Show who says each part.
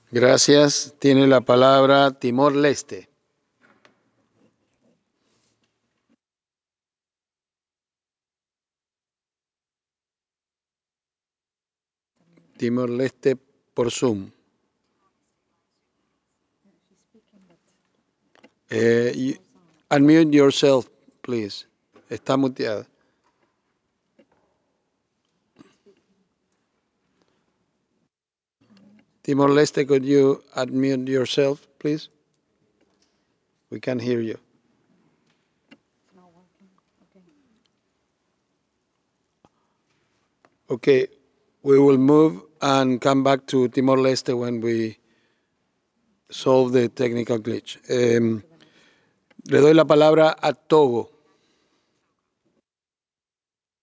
Speaker 1: Gracias. Tiene la palabra Timor-Leste. Timor-Leste por Zoom. Unmute yourself, please. Está muteada. Timor-Leste, could you unmute yourself, please? We can hear you. Okay, we will move and come back to Timor-Leste when we solve the technical glitch. Le doy la palabra a Togo.